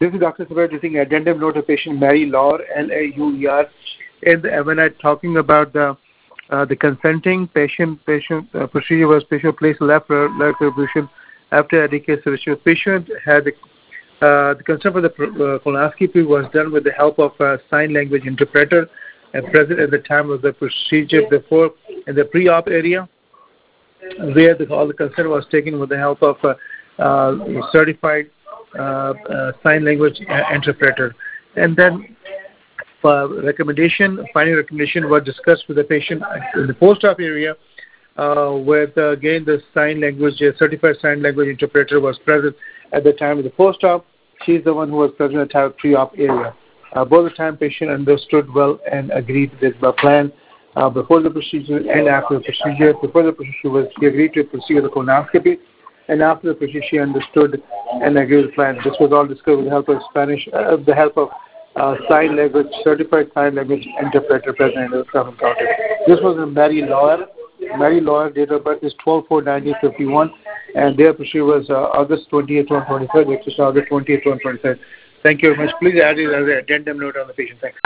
This is Dr. Saber using addendum note of patient Mary Lauer, Lauer, in the MNI talking about the consenting patient procedure was patient placed left revolution after ADK surgery. Patient had the consent for the colonoscopy was done with the help of a sign language interpreter and present at the time of the procedure before in the pre-op area, where all the consent was taken with the help of a certified sign language interpreter. And then final recommendation was discussed with the patient in the post-op area, where again the certified sign language interpreter was present at the time of the post-op. She's the one who was present at the pre-op area. Both the time patient understood well and agreed with the plan before the procedure and after the procedure. Before the procedure, she agreed to proceed with the colonoscopy, and after the procedure, she understood and agreed with the plan. This was all discussed with the help of sign language, certified sign language interpreter present in the encounter. This was Mary Lauer. Mary Lauer, date of birth is 12/4/1951, and their procedure was August 28th, 2023. This is August 28th, 2023. Thank you very much. Please add it as an addendum note on the patient. Thanks.